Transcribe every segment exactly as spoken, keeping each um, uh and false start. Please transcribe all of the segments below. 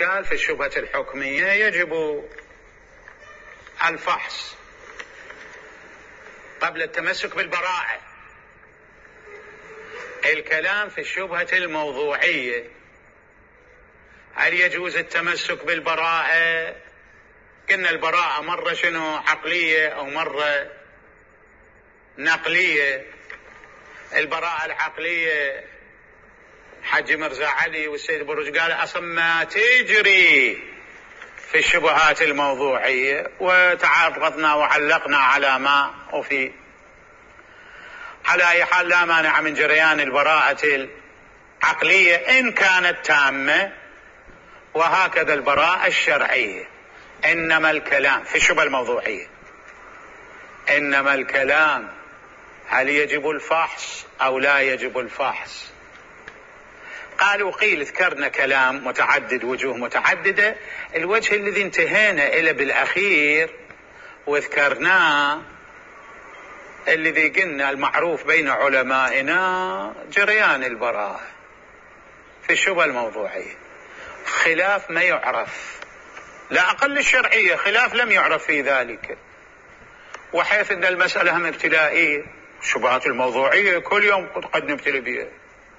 قال في الشبهة الحكمية يجب الفحص قبل التمسك بالبراءة. الكلام في الشبهة الموضوعية، هل يجوز التمسك بالبراءة؟ قلنا البراءة مرة شنو عقلية أو مرة نقلية. البراءة العقلية حج مرزا علي والسيد بروج قال أصلا ما تجري في الشبهات الموضوعية، وتعرضنا وعلقنا على ما وفي. على أي حال لا مانع من جريان البراءة العقلية إن كانت تامة، وهكذا البراءة الشرعية. إنما الكلام في الشبهة الموضوعية، إنما الكلام هل يجب الفحص أو لا يجب الفحص. قالوا قيل ذكرنا كلام متعدد، وجوه متعددة. الوجه الذي انتهينا إلى بالأخير وذكرناه الذي قلنا المعروف بين علمائنا جريان البراءة في الشبهة الموضوعية، خلاف ما يعرف، لا أقل الشرعية خلاف لم يعرف في ذلك. وحيث أن المسألة هم ابتلائية، الشبهات الموضوعية كل يوم قد نبتلي بها،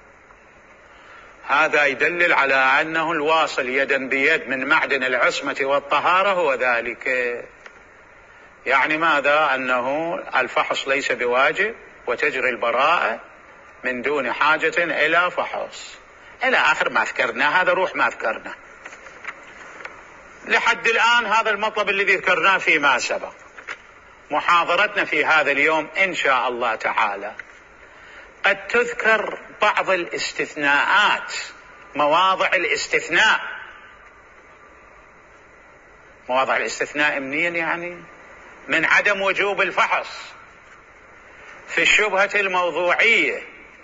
هذا يدلل على أنه الواصل يدا بيد من معدن العصمة والطهارة هو ذلك. يعني ماذا؟ أنه الفحص ليس بواجب وتجري البراءة من دون حاجة إلى فحص إلى آخر ما ذكرنا. هذا روح ما ذكرنا لحد الآن، هذا المطلب الذي ذكرناه فيما سبق. محاضرتنا في هذا اليوم إن شاء الله تعالى قد تذكر بعض الاستثناءات، مواضع الاستثناء. مواضع الاستثناء منين؟ يعني من عدم وجوب الفحص في الشبهة الموضوعية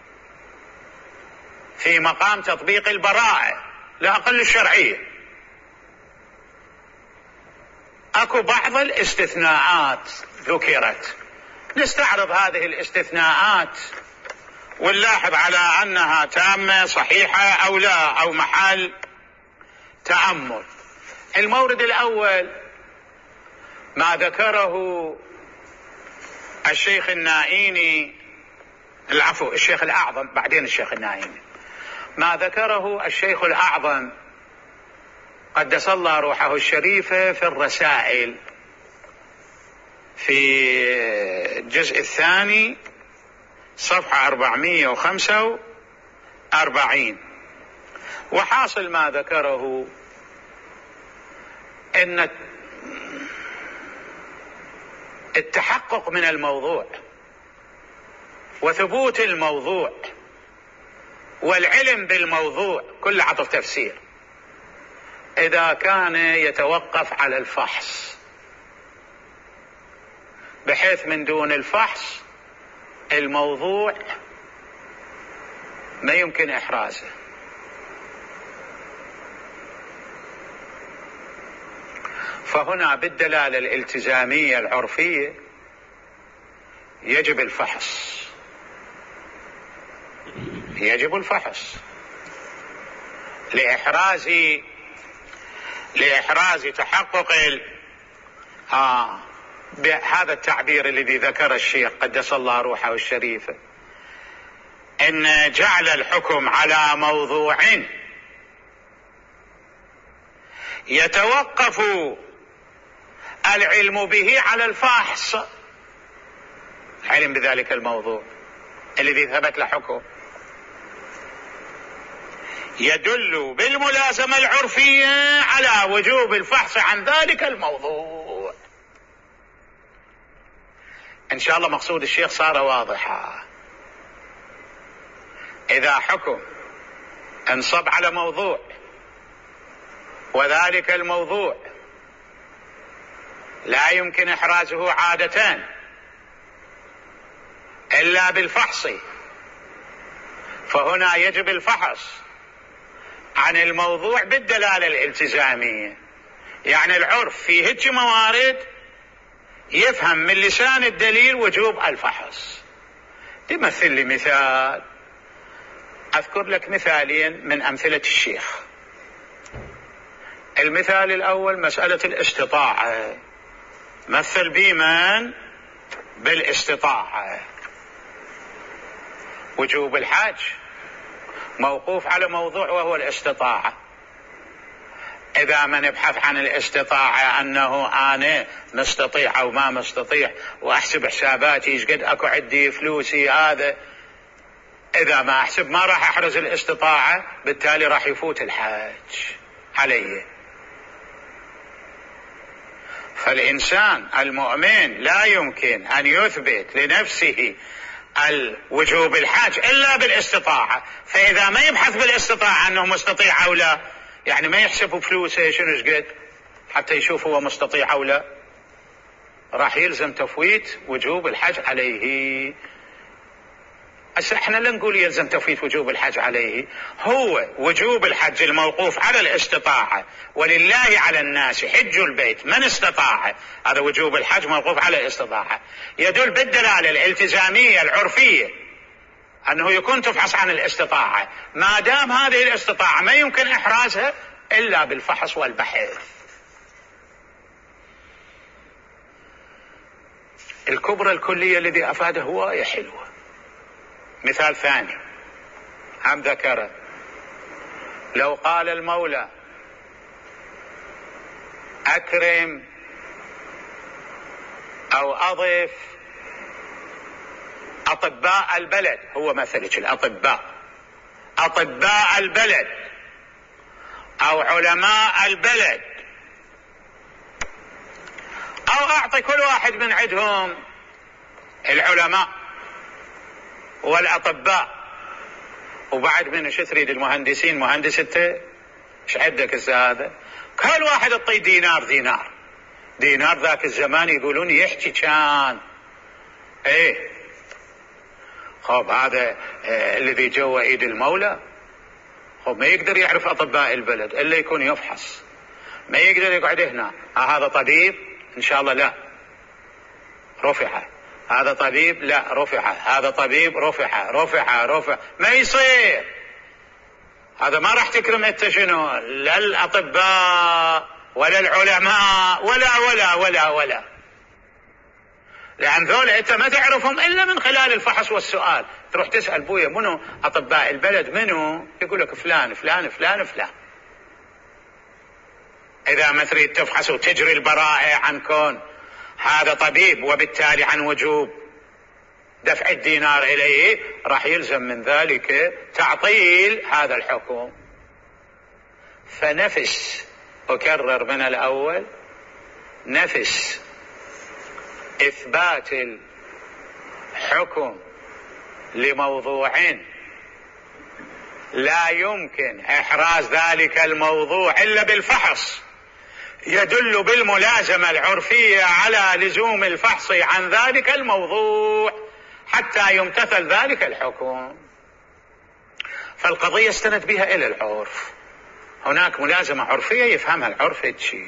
في مقام تطبيق البراءة لا أقل الشرعية. أكو بعض الاستثناءات ذكرت، نستعرض هذه الاستثناءات ونلاحظ على أنها تامة صحيحة أو لا، أو محل تأمل. المورد الأول ما ذكره الشيخ النائيني، العفو الشيخ الأعظم بعدين الشيخ النائيني، ما ذكره الشيخ الأعظم قدس الله روحه الشريفة في الرسائل في الجزء الثاني صفحة أربعمائة وخمسة وأربعين. وحاصل ما ذكره أن التحقق من الموضوع وثبوت الموضوع والعلم بالموضوع كل عطف تفسير إذا كان يتوقف على الفحص، بحيث من دون الفحص الموضوع ما يمكن إحرازه. فهنا بالدلالة الالتزامية العرفية يجب الفحص، يجب الفحص لإحراز لإحراز تحقق ال... آه بهذا التعبير الذي ذكر الشيخ قدس الله روحه الشريفة، إن جعل الحكم على موضوع يتوقف العلم به على الفحص، العلم بذلك الموضوع الذي ثبت له حكم، يدل بالملازمة العرفية على وجوب الفحص عن ذلك الموضوع. إن شاء الله مقصود الشيخ صار واضحا. إذا حكم انصب على موضوع وذلك الموضوع لا يمكن إحرازه عادة إلا بالفحص، فهنا يجب الفحص عن الموضوع بالدلالة الالتزامية. يعني العرف في هيك موارد يفهم من لسان الدليل وجوب الفحص. تمثل لي مثال، أذكر لك مثالين من أمثلة الشيخ. المثال الأول مسألة الاستطاعة، مثل بمن؟ بالاستطاعة. وجوب الحج موقوف على موضوع وهو الاستطاعة. إذا ما نبحث عن الاستطاعة أنه أنا مستطيع أو ما مستطيع وأحسب حساباتي إيش قد أكو عندي فلوسي، هذا إذا ما أحسب ما راح أحرز الاستطاعة، بالتالي راح يفوت الحج علي. فالإنسان المؤمن لا يمكن أن يثبت لنفسه الوجوب الحج إلا بالاستطاعة. فإذا ما يبحث بالاستطاعة أنه مستطيع أو لا، يعني ما يحسب فلوسه شنو قد حتى يشوف هو مستطيع أو لا، راح يلزم تفويت وجوب الحج عليه. هسه احنا لا نقول يلزم تفويت وجوب الحج عليه، هو وجوب الحج الموقوف على الاستطاعة، ولله على الناس حج البيت من استطاع، هذا وجوب الحج موقوف على الاستطاعة، يدل بالدلالة الالتزامية العرفية أنه يكون تفحص عن الاستطاعة، ما دام هذه الاستطاعة ما يمكن إحرازها إلا بالفحص والبحث. الكبرى الكلية الذي أفاده هواية حلوة. مثال ثاني هم ذكره، لو قال المولى أكرم أو أضف أطباء البلد، هو مثلك الأطباء، أطباء البلد أو علماء البلد، أو أعطي كل واحد من عندهم العلماء والأطباء، وبعد من شو تريد المهندسين، مهندس انت ايش عندك هسه هذا، كل واحد اعطيه دينار دينار دينار. ذاك الزمان يقولون يحكي كان ايه خب هذا آه الذي جوا ايد المولى، خب ما يقدر يعرف اطباء البلد الا يكون يفحص، ما يقدر يقعد هنا آه هذا طبيب ان شاء الله لا رفعه، هذا طبيب لا رفعه، هذا طبيب رفعه رفعه رفعه، ما يصير. هذا ما راح تكرم انت شنو، لا الاطباء ولا العلماء ولا ولا ولا ولا لأن ذول انت ما تعرفهم الا من خلال الفحص والسؤال. تروح تسأل بويا منو اطباء البلد، منو؟ يقول لك فلان فلان فلان فلان. اذا ما تريد تفحص وتجري البراءة عن كون هذا طبيب وبالتالي عن وجوب دفع الدينار اليه، راح يلزم من ذلك تعطيل هذا الحكم. فنفس، اكرر من الاول، نفس اثبات الحكم لموضوع لا يمكن احراز ذلك الموضوع الا بالفحص، يدل بالملازمة العرفية على لزوم الفحص عن ذلك الموضوع حتى يمتثل ذلك الحكم. فالقضية استند بها الى العرف، هناك ملازمة عرفية يفهمها العرف هالشي.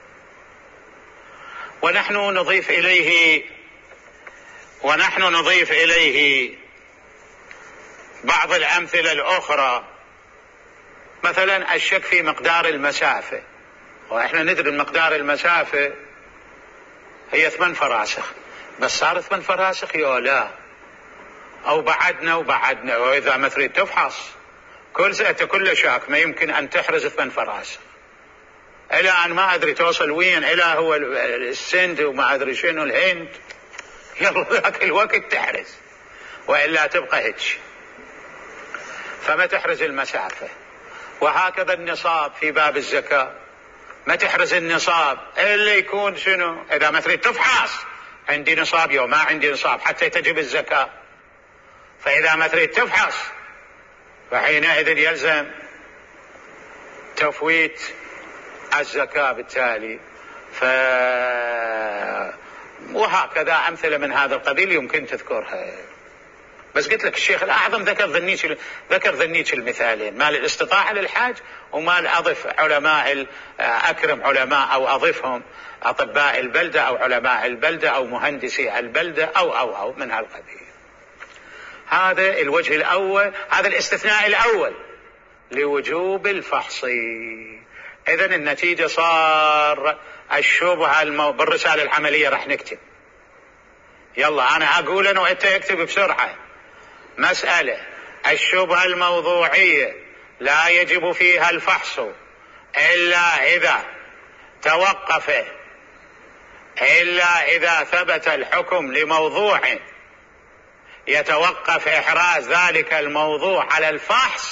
ونحن نضيف إليه ونحن نضيف إليه بعض الأمثلة الأخرى، مثلا الشك في مقدار المسافة، وإحنا ندري مقدار المسافة هي ثمان فراسخ، بس صار ثمان فراسخ يا لا، أو بعدنا وبعدنا، وإذا ما تريد تفحص كل سنة كل شاك ما يمكن أن تحرز ثمان فراسخ، إلى أن ما أدري توصل وين، إلى هو السند وما أدري شنو الهند، يلا ذاك الوقت تحرز، وإلا تبقى هيك. فما تحرز المسافة. وهكذا النصاب في باب الزكاة، ما تحرز النصاب إلا يكون شنو، إذا ما تريد تفحص عندي نصاب يوم ما عندي نصاب حتى تجب الزكاة. فإذا ما تريد تفحص فحينئذ يلزم تفويت الزكاة بالتالي. ف... وهكذا أمثلة من هذا القبيل يمكن تذكرها. بس قلت لك الشيخ الأعظم ذكر ذنيك ذكر ذنيك المثالين، مال الاستطاعة للحاج ومال أضف علماء أكرم علماء أو أضفهم أطباء البلدة أو علماء البلدة أو مهندسي البلدة أو أو أو من هالقبيل. هذا الوجه الأول، هذا الاستثناء الأول لوجوب الفحص. إذن النتيجة صار الشبهة المو... بالرسالة العملية راح نكتب، يلا أنا أقول أنا وأنت اكتب بسرعة. مسألة الشبهة الموضوعية لا يجب فيها الفحص إلا إذا توقف إلا إذا ثبت الحكم لموضوع يتوقف إحراز ذلك الموضوع على الفحص،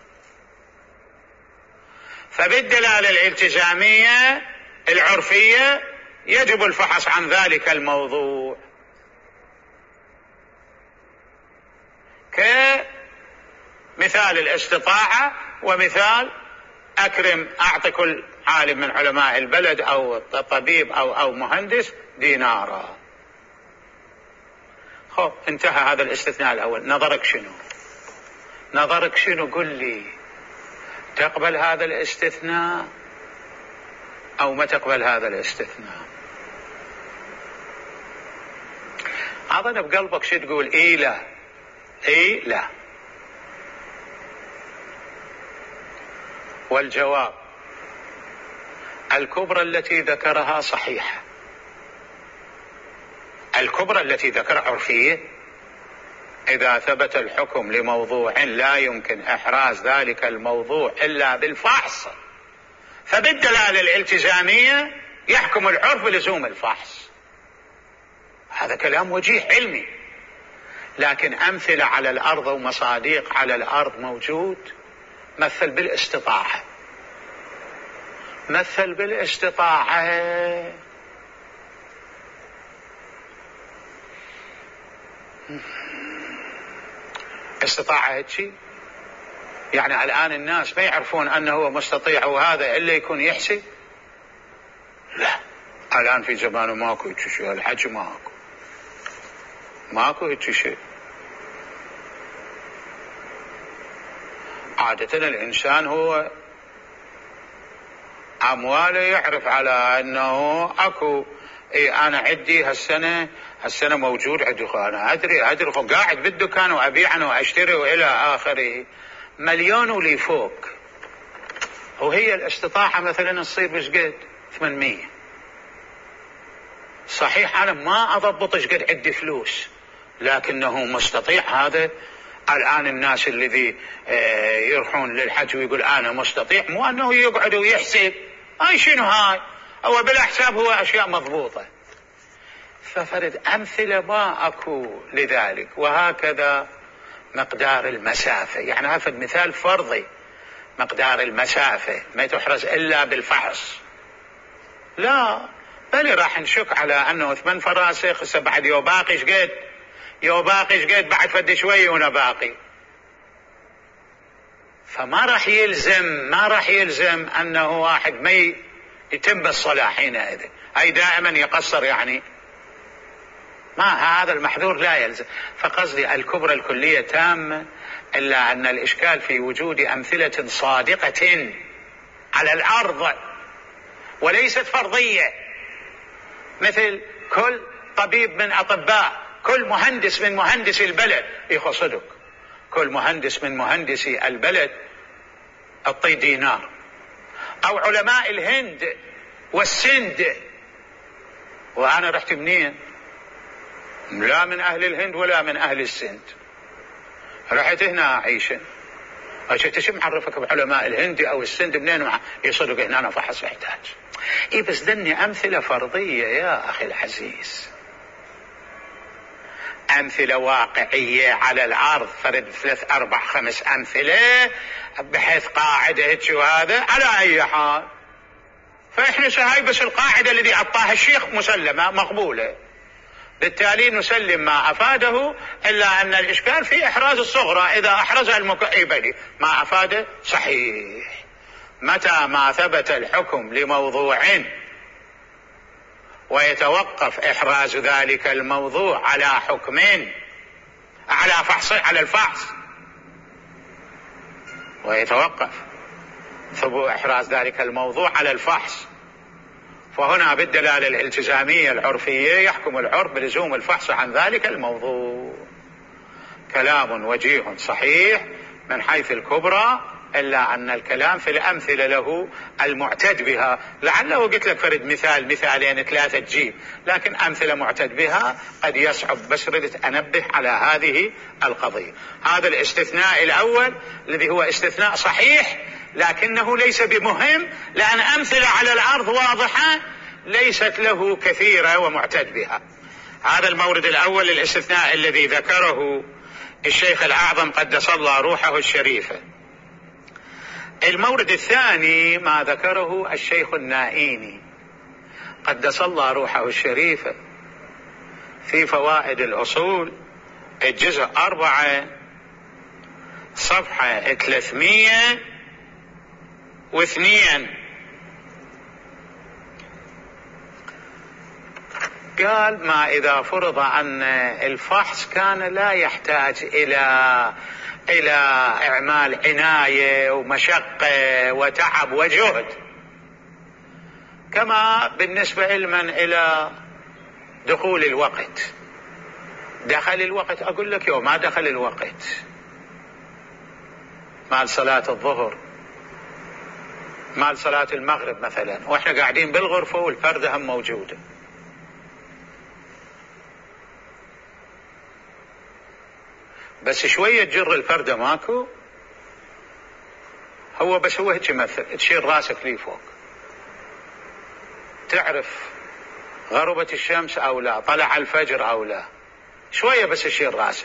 فبالدلالة الالتزامية العرفية يجب الفحص عن ذلك الموضوع، كمثال الاستطاعة ومثال أكرم أعطي كل عالم من علماء البلد أو طبيب أو, أو مهندس دينارا. خب انتهى هذا الاستثناء الأول. نظرك شنو؟ نظرك شنو؟ قل لي تقبل هذا الاستثناء أو ما تقبل هذا الاستثناء؟ أظن بقلبك شو تقول؟ إيه لا إيه لا. والجواب الكبرى التي ذكرها صحيحة، الكبرى التي ذكرها عرفية. إذا ثبت الحكم لموضوع لا يمكن إحراز ذلك الموضوع إلا بالفحص، فبالدلالة الالتزامية يحكم العرف بلزوم الفحص. هذا كلام وجيه علمي، لكن أمثلة على الأرض ومصاديق على الأرض موجود. مثل بالاستطاعة، مثل بالاستطاعة. استطاعة هيك يعني الآن الناس ما يعرفون أنه هو مستطيع وهذا إلا يكون يحسب. لا، الآن في زمانه ماكو هيك شيء، الحج ماكو ماكو هيك شيء. عادة الإنسان هو أمواله يعرف على أنه أكو إيه أنا عندي هالسنة هالسنة موجود عندي، أنا أدري أدري قاعد بالدكان وأبيع أنا وأشتري وإلى آخره مليون ولي فوق. وهي الاستطاعة مثلا تصير بشقد ثمانمية. صحيح أنا ما أضبط شقد عندي فلوس، لكنه مستطيع. هذا الآن الناس الذي يروحون للحج ويقول أنا مستطيع، مو أنه يقعد ويحسب أي شنو هاي، هو بلا حساب هو أشياء مضبوطة. ففرد أمثلة ما أكو لذلك. وهكذا مقدار المسافة، يعني هذا مثال فرضي. مقدار المسافة ما تحرز إلا بالفحص، لا بل راح نشك على أنه ثمان فراسخ هسه بعد يو باقي شقد يو باقي شقد بعد فد شوي ونا باقي. فما راح يلزم ما راح يلزم أنه واحد ما يتم بالصلاة حينئذ، أي دائما يقصر يعني. ما هذا المحذور لا يلزم. فقصدي الكبرى الكلية تامة، إلا أن الإشكال في وجود أمثلة صادقة على الأرض وليست فرضية، مثل كل طبيب من أطباء، كل مهندس من مهندسي البلد يخصدك، كل مهندس من مهندسي البلد أعطي دينار. أو علماء الهند والسند، وأنا رحت منين؟ لا من أهل الهند ولا من أهل السند، رحت هنا أعيش. أجيت شو معرفك بعلماء الهند أو السند منين؟ مع يصدق هنا أنا فحص يحتاج. إيه بس دني أمثلة فرضية يا أخي العزيز، أمثلة واقعية على الأرض. فرد ثلاث أربع خمس أمثلة بحيث قاعدة هيك وهذا على أي حال. فإحنا هاي بس القاعدة الذي أعطاها الشيخ مسلمة مقبولة، بالتالي نسلم ما أفاده، إلا أن الإشكال في إحراز الصغرى. إذا أحرزها المكئبة ما أفاده صحيح. متى ما ثبت الحكم لموضوع ويتوقف إحراز ذلك الموضوع على حكمين، على فحص على الفحص، ويتوقف ثبوت إحراز ذلك الموضوع على الفحص، فهنا بالدلالة الالتزامية العرفية يحكم العرف بلزوم الفحص عن ذلك الموضوع. كلام وجيه صحيح من حيث الكبرى إلا أن الكلام في الأمثلة له المعتد بها. لعله قلت لك فرد مثال مثالين ثلاثة تجيب، لكن أمثلة معتد بها قد يصعب، بس ردت أنبه على هذه القضية. هذا الاستثناء الأول الذي هو استثناء صحيح لكنه ليس بمهم، لأن أمثلة على الأرض واضحة ليست له كثيرة ومعتد بها. هذا المورد الأول للاستثناء الذي ذكره الشيخ الأعظم قدس الله روحه الشريفة. المورد الثاني ما ذكره الشيخ النائيني قدس الله روحه الشريفة في فوائد الأصول الجزء أربعة صفحة ثلاثمية واثنين. قال: ما إذا فرض أن الفحص كان لا يحتاج إلى إلى إعمال عناية ومشقة وتعب وجهد، كما بالنسبة علما إلى دخول الوقت. دخل الوقت، أقول لك يوم ما دخل الوقت مال صلاة الظهر، مال صلاة المغرب مثلا، وإحنا قاعدين بالغرفة والفردة هم موجودة، بس شوية تجر الفردة ماكو، هو بس هو هيك يمثل، تشير راسك لي فوق تعرف غربت الشمس أو لا، طلع الفجر أو لا، شوية بس تشير راسك.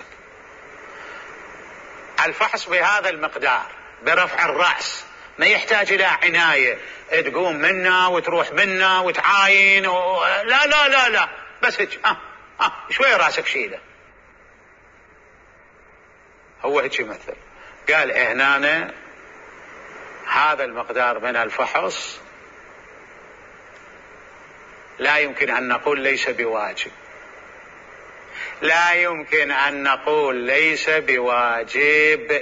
الفحص بهذا المقدار برفع الرأس ما يحتاج إلى عناية تقوم منا وتروح منا وتعاين و... لا لا لا لا بس هيك آه آه شوية راسك شيله، هو هيك يمثل. قال هنا هذا المقدار من الفحص لا يمكن أن نقول ليس بواجب، لا يمكن أن نقول ليس بواجب،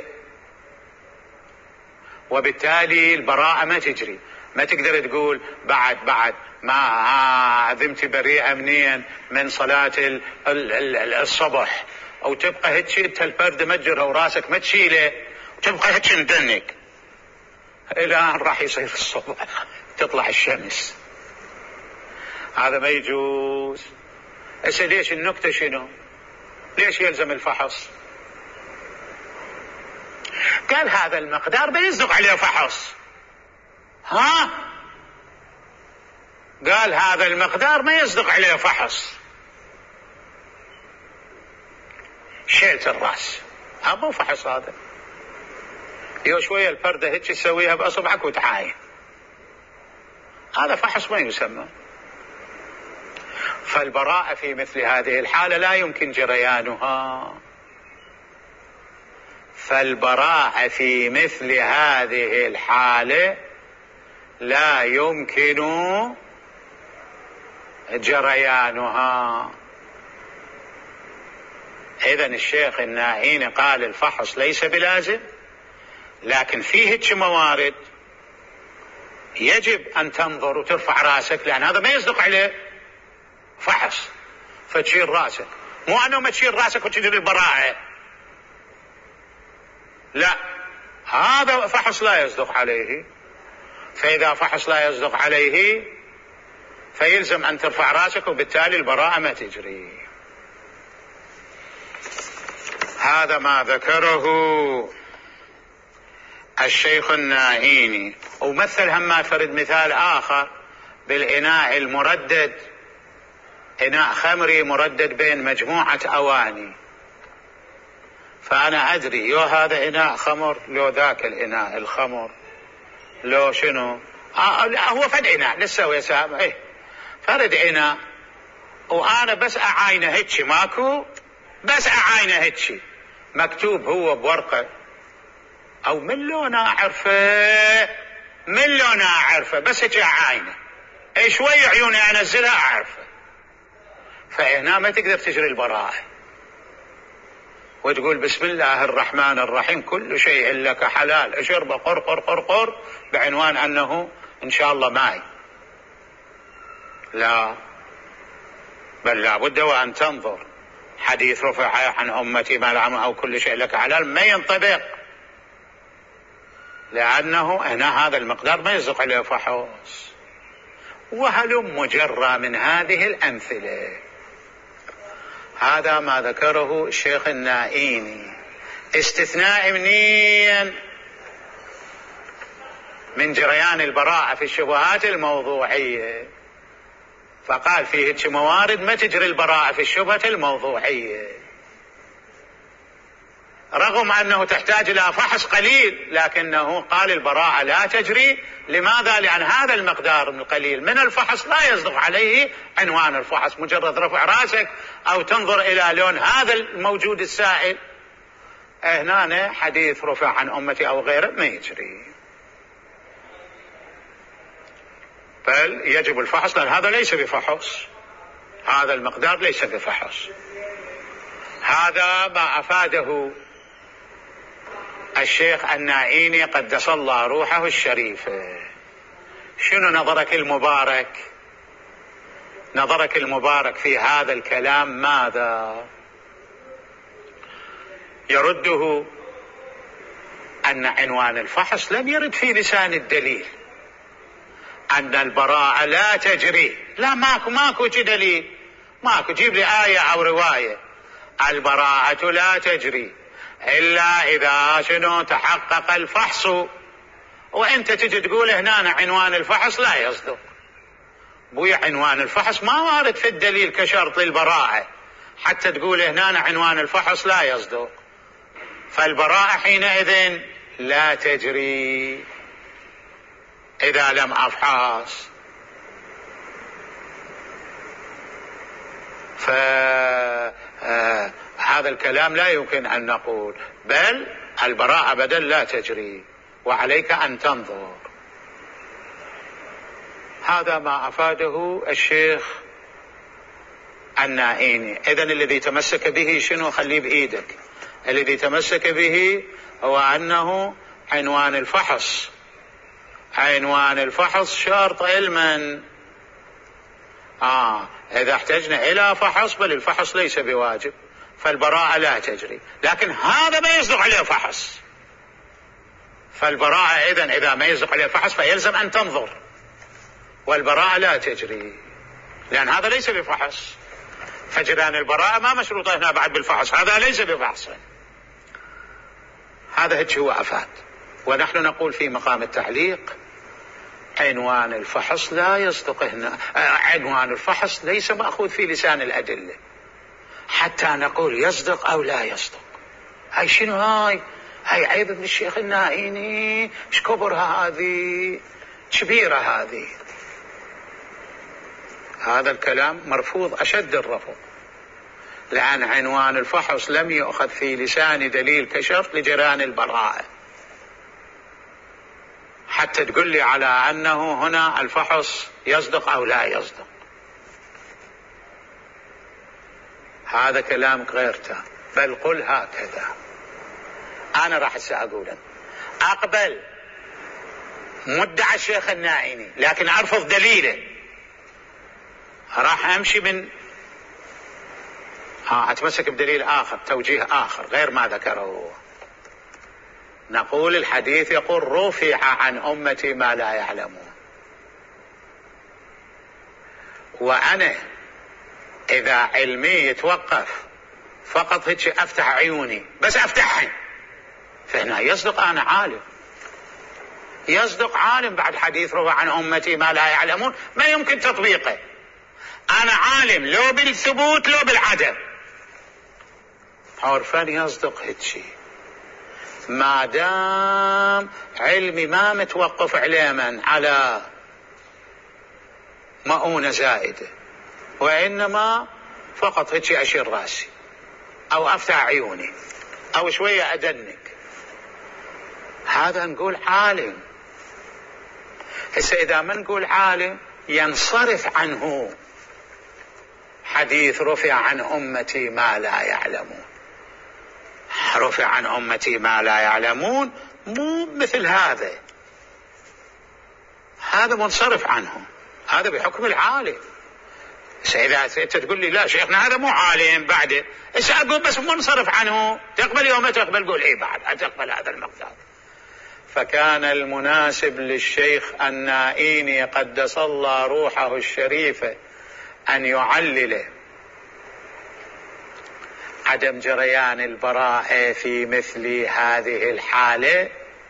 وبالتالي البراءة ما تجري. ما تقدر تقول بعد بعد ما عظمت بريئة منين من صلاة الصبح أو تبقى هيك انت الفرد مجرها وراسك ما تشيله وتبقى هيك ندنك إلى أن راح يصير الصبح تطلع الشمس. هذا ما يجوز. هسه ليش النكتة شنو؟ ليش يلزم الفحص؟ قال هذا المقدار ما يصدق عليه فحص. ها؟ قال هذا المقدار ما يصدق عليه فحص. شيلت الراس، ها مو فحص هذا. يو شوية الفردة هيك تسويها بأصبعك وتعاين، هذا فحص ما يسمى. فالبراءة في مثل هذه الحالة لا يمكن جريانها. فالبراءة في مثل هذه الحالة لا يمكن جريانها. إذن الشيخ النائيني قال الفحص ليس بلازم، لكن فيه هيك موارد يجب أن تنظر وترفع راسك، لأن هذا ما يصدق عليه فحص فتشير راسك. مو أنه ما تشير راسك وتجري البراءة، لا، هذا فحص لا يصدق عليه. فإذا فحص لا يصدق عليه فيلزم أن ترفع راسك، وبالتالي البراءة ما تجري. هذا ما ذكره الشيخ النائيني. ومثل هم فرد مثال آخر بالإناء المردد، إناء خمري مردد بين مجموعة أواني، فأنا أدري يو هذا إناء خمر لو ذاك الإناء الخمر لو شنو آه هو فرد إناء لسه يسام إيه فرد إناء، وأنا بس أعاينه هيك ماكو، بس أعاينه هيك مكتوب هو بورقة أو من لون أعرفه من لون أعرفه بس هيك أعاينه أي شوية عيوني أنزلها أعرفه. فهنا ما تقدر تجري البراءة وتقول بسم الله الرحمن الرحيم كل شيء لك حلال اشرب قر قر قر قر بعنوان أنه إن شاء الله ماي. لا، بل لابد وأن تنظر. حديث رفع عن أمتي ما لعم أو كل شيء لك حلال ما ينطبق، لأنه هنا هذا المقدار ما يصدق عليه فحص. وهلم مجرى من هذه الأمثلة. هذا ما ذكره الشيخ النائيني استثناء امنيا من جريان البراءة في الشبهات الموضوعية، فقال فيه موارد ما تجري البراءة في الشبهة الموضوعية، رغم أنه تحتاج إلى فحص قليل، لكنه قال البراءة لا تجري. لماذا؟ لأن هذا المقدار القليل من الفحص لا يصدق عليه عنوان الفحص. مجرد رفع راسك أو تنظر إلى لون هذا الموجود السائل، هنا حديث رفع عن أمتي أو غيره ما يجري، بل يجب الفحص، لأن هذا ليس بفحص، هذا المقدار ليس بفحص. هذا ما أفاده الشيخ النائيني قدس الله روحه الشريفة. شنو نظرك المبارك؟ نظرك المبارك في هذا الكلام ماذا؟ يرده أن عنوان الفحص لم يرد في لسان الدليل، أن البراءة لا تجري. لا، ماكو ماكو دليل، ماكو. جيب لي آية أو رواية البراءة لا تجري إلا إذا شنو تحقق الفحص. وأنت تجي تقول هنا عنوان الفحص لا يصدق. بوي عنوان الفحص ما وارد في الدليل كشرط البراءة حتى تقول هنا عنوان الفحص لا يصدق، فالبراءة حينئذ لا تجري إذا لم أفحص. فهذا الكلام لا يمكن أن نقول، بل البراءة بدل لا تجري وعليك أن تنظر. هذا ما أفاده الشيخ النائيني. إذن الذي تمسك به شنو؟ خليه بإيدك. الذي تمسك به هو أنه عنوان الفحص، عنوان الفحص شرط علما. آه إذا احتجنا إلى فحص، بل الفحص ليس بواجب، فالبراءة لا تجري. لكن هذا ما يصدق عليه فحص، فالبراءة إذن إذا ما يصدق عليه فحص فيلزم أن تنظر، والبراءة لا تجري لأن هذا ليس بفحص. فجران البراءة ما مشروطة هنا بعد بالفحص، هذا ليس بفحص. هذا هيك هو أفاد. ونحن نقول في مقام التعليق عنوان الفحص لا يصدق هنا. عنوان الفحص ليس مأخوذ في لسان الأدلة حتى نقول يصدق أو لا يصدق. هاي شنو هاي؟ هاي عيب ابن الشيخ النائيني. ايش كبرها هذه، كبيرة هذه. هذا الكلام مرفوض أشد الرفض، لأن عنوان الفحص لم يؤخذ في لسان دليل كشرط لجران البراءة حتى تقول لي على أنه هنا الفحص يصدق أو لا يصدق. هذا كلامك غير تام. بل قل هكذا، أنا راح سأقولا أقبل مدعى الشيخ النائيني لكن أرفض دليله، راح أمشي من ها أتمسك بدليل آخر، توجيه آخر غير ما ذكره. نقول الحديث يقول رفع عن أمتي ما لا يعلمون، وأنا إذا علمي يتوقف فقط هيك أفتح عيوني بس أفتحها، فهنا يصدق أنا عالم، يصدق عالم بعد حديث رفع عن أمتي ما لا يعلمون ما يمكن تطبيقه. أنا عالم لو بالثبوت لو بالعدم، عرفان يصدق هيك ما دام علمي ما متوقف علما على مؤونة زائدة، وإنما فقط هيك أشير راسي أو أفتح عيوني أو شوية أدنك، هذا نقول عالم. هسه إذا ما نقول عالم ينصرف عنه حديث رفع عن أمتي ما لا يعلمون. رفع عن أمتي ما لا يعلمون مو مثل هذا، هذا منصرف عنه، هذا بحكم العالم. إذا أنت تقول لي لا شيخنا هذا مو عالم بعد، إيش أقول بس منصرف عنه، تقبل يوم تقبل قول إيه بعد أتقبل هذا المقدار. فكان المناسب للشيخ النائيني قدس الله روحه الشريفة أن يعلل عدم جريان البراءة في مثل هذه الحالة،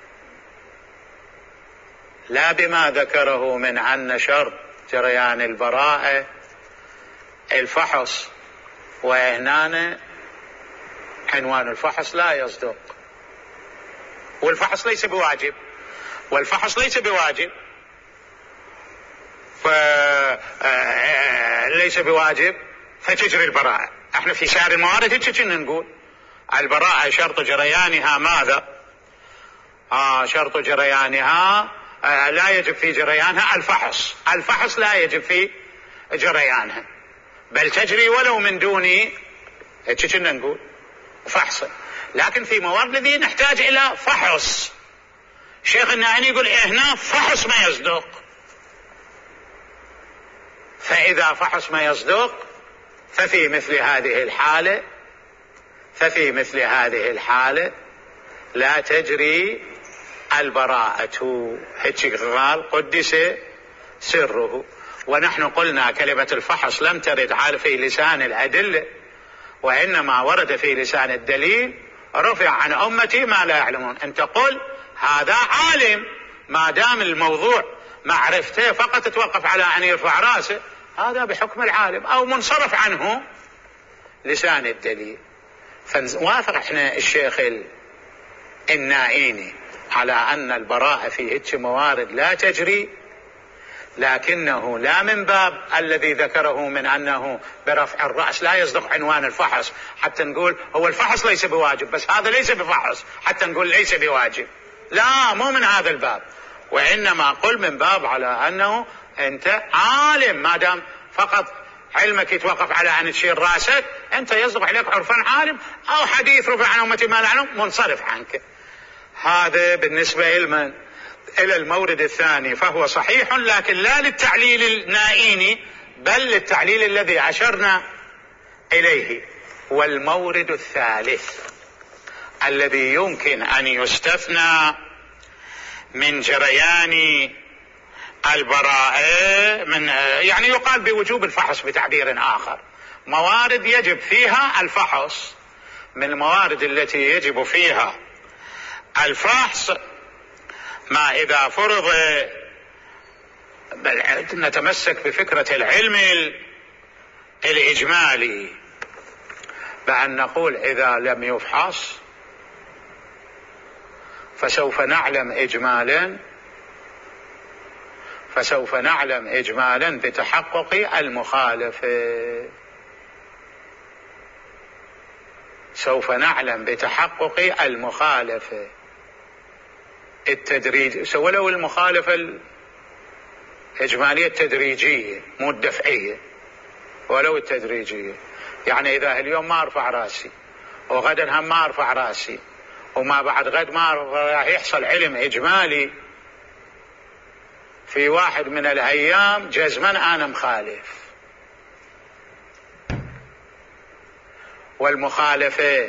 لا بما ذكره من أن شرط جريان البراءة الفحص، وهنا عنوان الفحص لا يصدق، والفحص ليس بواجب، والفحص ليس بواجب فليس بواجب فتجري البراءة. احنا في سائر الموارد هيك كنا نقول البراءة شرط جريانها ماذا؟ آه شرط جريانها آه لا يجب في جريانها الفحص، الفحص لا يجب في جريانها بل تجري ولو من دون هيك كنا نقول فحص. لكن في موارد الذي نحتاج الى فحص، شيخ النائيني يقول إيه هنا فحص ما يصدق، فإذا فحص ما يصدق ففي مثل هذه الحالة ففي مثل هذه الحالة لا تجري البراءة. هيك قال قدس سره. ونحن قلنا كلمة الفحص لم ترد على في لسان الأدلة، وإنما ورد في لسان الدليل رفع عن أمتي ما لا يعلمون. أنت قل هذا عالم، ما دام الموضوع معرفته فقط توقف على أن يرفع راسه، هذا بحكم العالم، أو منصرف عنه لسان الدليل. فنوافق احنا الشيخ النائيني على أن البراءة في هيك موارد لا تجري، لكنه لا من باب الذي ذكره من أنه برفع الرأس لا يصدق عنوان الفحص حتى نقول هو الفحص ليس بواجب، بس هذا ليس بفحص حتى نقول ليس بواجب، لا مو من هذا الباب، وإنما قل من باب على أنه أنت عالم، ما دام فقط علمك يتوقف على أن تشير رأسك أنت يصدق عليك عرفا عالم، أو حديث رفع عن أمتي ما لا يعلم منصرف عنك. هذا بالنسبة لمن إلى المورد الثاني فهو صحيح، لكن لا للتعليل النائيني بل للتعليل الذي أشرنا إليه. والمورد الثالث الذي يمكن أن يستثنى من جريان البراءة من يعني يقال بوجوب الفحص بتعبير آخر، موارد يجب فيها الفحص. من الموارد التي يجب فيها الفحص ما إذا فرض نتمسك بفكرة العلم الإجمالي بأن نقول إذا لم يفحص فسوف نعلم إجمالا فسوف نعلم إجمالا بتحقق المخالفة، سوف نعلم بتحقق المخالفة التدريج، ولو المخالفة الإجمالية التدريجية مو الدفعية، ولو التدريجية. يعني إذا اليوم ما أرفع راسي وغدا هم ما أرفع راسي وما بعد غد ما راح يحصل علم إجمالي، في واحد من الأيام جزما أنا مخالف. والمخالفة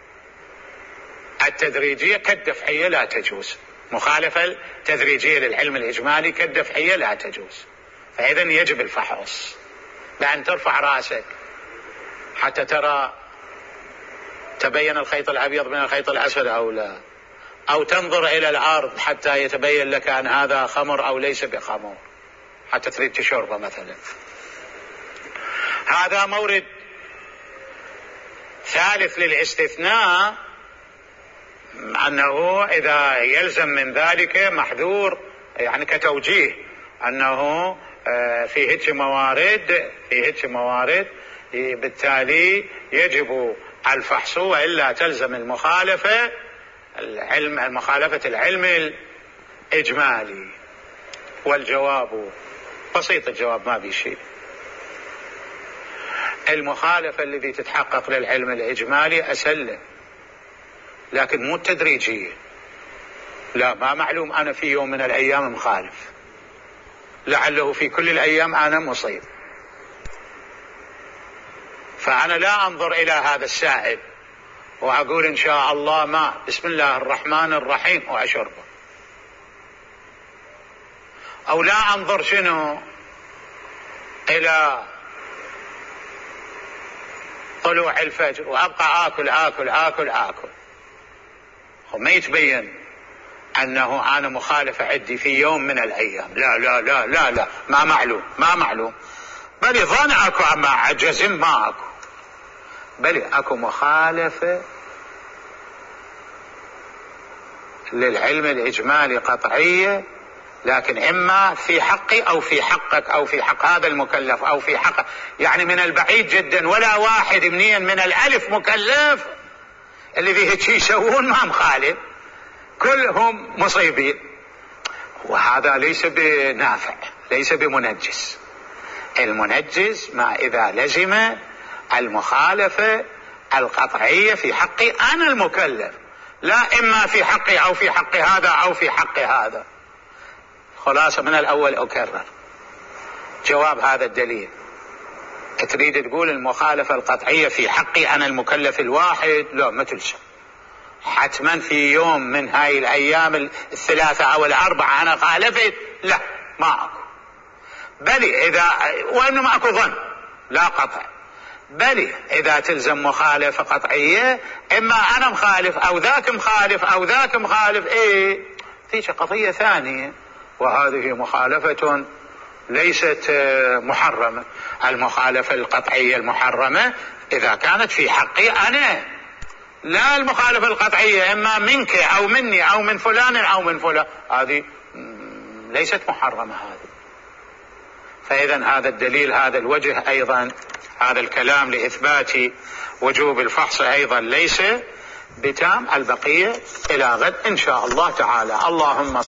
التدريجية كالدفعية لا تجوز، مخالفة التدريجية للعلم الإجمالي كالدفعية لا تجوز. فإذا يجب الفحص بأن ترفع رأسك حتى ترى تبين الخيط الأبيض من الخيط الأسود أو لا، أو تنظر إلى الأرض حتى يتبين لك أن هذا خمر أو ليس بخمر حتى تريد تشربه مثلا. هذا مورد ثالث للاستثناء، أنه إذا يلزم من ذلك محذور، يعني كتوجيه أنه في هيك موارد في هيك موارد بالتالي يجب الفحص وإلا تلزم المخالفة العلم المخالفة العلم الإجمالي. والجواب بسيط، الجواب ما بي شيء. المخالفة الذي تتحقق للعلم الإجمالي أسلم، لكن مو التدريجية. لا، ما معلوم أنا في يوم من الأيام مخالف، لعله في كل الأيام أنا مصيب، فأنا لا أنظر إلى هذا السائل وأقول إن شاء الله ما بسم الله الرحمن الرحيم وأشربه، أو لا أنظر شنو إلى طلوع الفجر وأبقى آكل آكل آكل آكل وما يتبين أنه أنا مخالفة عندي في يوم من الأيام. لا لا لا لا لا ما معلوم ما معلوم بل ظن أكو، أما عجزم ما أكو، بل أكو مخالفة للعلم الإجمالي قطعية، لكن إما في حقي أو في حقك أو في حق هذا المكلف أو في حق، يعني من البعيد جدا ولا واحد منين من الألف مكلف اللي فيه شيء يسوون ما مخالف، كلهم مصيبين. وهذا ليس بنافع، ليس بمنجز. المنجز ما إذا لزم المخالفة القطعية في حقي أنا المكلف، لا إما في حقي أو في حق هذا أو في حق هذا. خلاصة من الأول أكرر جواب هذا الدليل. تريد تقول المخالفة القطعية في حقي أنا المكلف الواحد؟ لا، ما تلزم. حتما في يوم من هاي الأيام الثلاثة أو الأربعة أنا خالفت؟ لا، ما أكو. بل إذا وإنما أكو ظن لا قطع، بل إذا تلزم مخالفة قطعية إما أنا مخالف أو ذاك مخالف أو ذاك مخالف، إيه تيجي قضية ثانية، وهذه مخالفة ليست محرمة. المخالفة القطعية المحرمة إذا كانت في حقي أنا، لا المخالفة القطعية إما منك أو مني أو من فلان أو من فلان، هذه ليست محرمة هذه. فإذا هذا الدليل، هذا الوجه أيضا، هذا الكلام لإثبات وجوب الفحص أيضا ليس بتام. البقية إلى غد إن شاء الله تعالى. اللهم